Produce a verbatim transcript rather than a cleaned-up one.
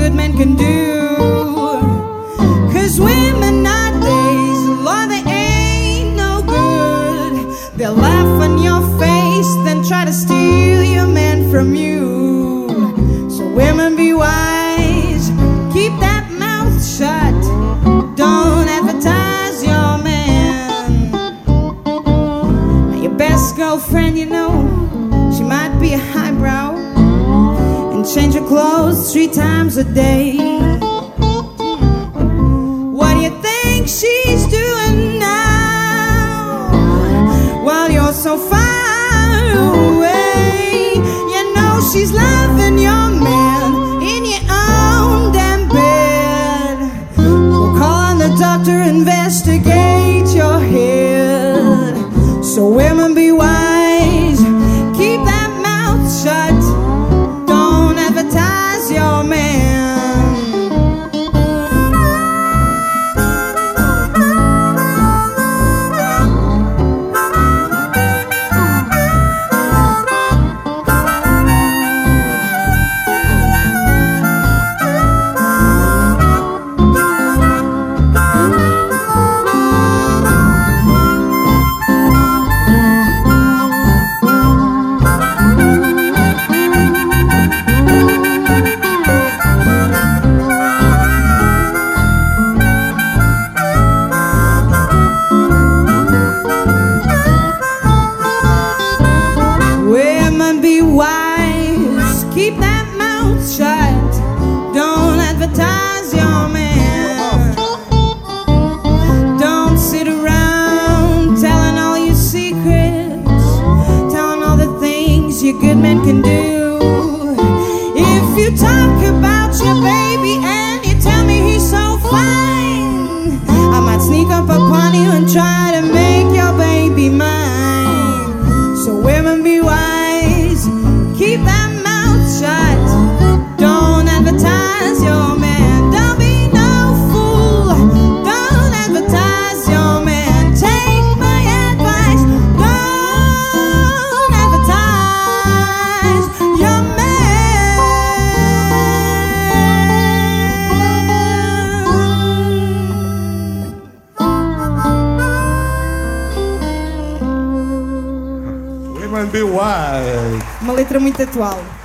good men can do. Cause women nowadays, Lord, they ain't no good. They'll laugh in your face, then try to steal your man from you. So women, be wise, keep that mouth shut. Don't advertise your man. Now your best girlfriend, you know, she might be a highbrow and change her clothes three times a day. What do you think she's doing now while you're so far away? You know she's loving your man in your own damn bed. We'll call on the doctor, investigate your head. So women, be wise, keep that mouth shut. Don't advertise your man. Be wise, keep that mouth shut. Don't advertise your man. Don't sit around telling all your secrets, telling all the things your good men can do. If you talk about your baby and you tell me he's so fine, I might sneak up upon you and try to make your baby mine. So women, be wise, keep that mouth shut. Don't advertise your man. Don't be no fool. Don't advertise your man. Take my advice. Don't advertise your man. Women, be wise. Uma letra muito atual.